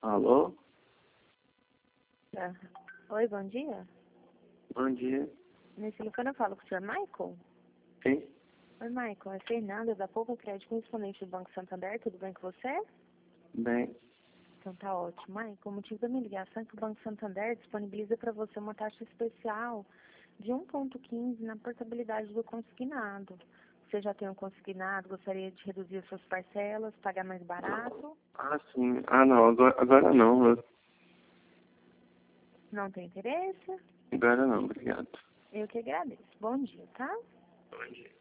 Alô? Tá. Oi, bom dia. Bom dia. Nesse telefone eu falo com o senhor Michael? Sim? Oi, Michael. É Fernanda, da Poupa Crédito, correspondente do Banco Santander. Tudo bem com você? Bem, Então tá ótimo. Michael, o motivo da minha ligação é que o Banco Santander disponibiliza para você uma taxa especial de 1,15 na portabilidade do consignado. Você já tem um consignado, gostaria de reduzir as suas parcelas, pagar mais barato? sim. Não, agora não. Não tem interesse? Agora não, obrigado. Eu que agradeço. Bom dia, tá? Bom dia.